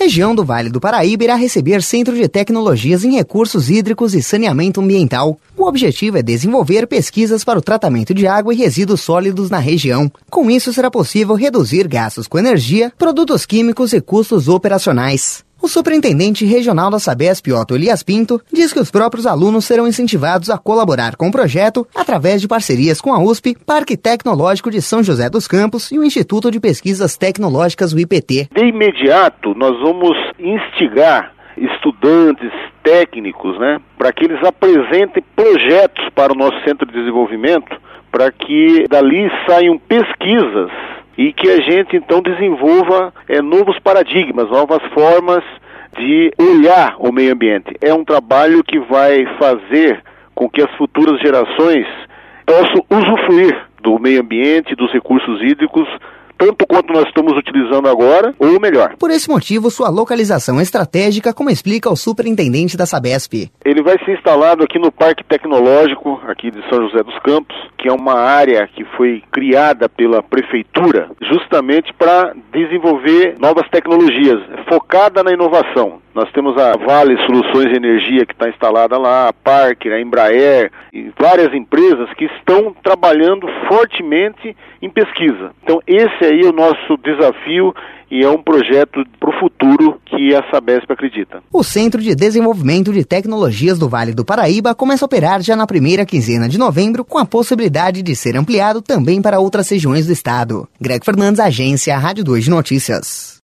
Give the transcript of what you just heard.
Região do Vale do Paraíba irá receber Centro de Tecnologias em Recursos Hídricos e Saneamento Ambiental. O objetivo é desenvolver pesquisas para o tratamento de água e resíduos sólidos na região. Com isso, será possível reduzir gastos com energia, produtos químicos e custos operacionais. O superintendente regional da Sabesp, Otto Elias Pinto, diz que os próprios alunos serão incentivados a colaborar com o projeto através de parcerias com a USP, Parque Tecnológico de São José dos Campos e o Instituto de Pesquisas Tecnológicas, o IPT. De imediato, nós vamos instigar estudantes, técnicos, para que eles apresentem projetos para o nosso centro de desenvolvimento, para que dali saiam pesquisas e que a gente então desenvolva novos paradigmas, novas formas de olhar o meio ambiente. É um trabalho que vai fazer com que as futuras gerações possam usufruir do meio ambiente, dos recursos hídricos, tanto quanto nós estamos utilizando agora, ou melhor. Por esse motivo, sua localização estratégica, como explica o superintendente da Sabesp. Ele vai ser instalado aqui no Parque Tecnológico, aqui de São José dos Campos, que é uma área que foi criada pela prefeitura justamente para desenvolver novas tecnologias, focada na inovação. Nós temos a Vale Soluções de Energia que está instalada lá, a Parker, a Embraer e várias empresas que estão trabalhando fortemente em pesquisa. Então esse aí é o nosso desafio e é um projeto para o futuro que a Sabesp acredita. O Centro de Desenvolvimento de Tecnologias do Vale do Paraíba começa a operar já na primeira quinzena de novembro, com a possibilidade de ser ampliado também para outras regiões do estado. Greg Fernandes, Agência Rádio 2 de Notícias.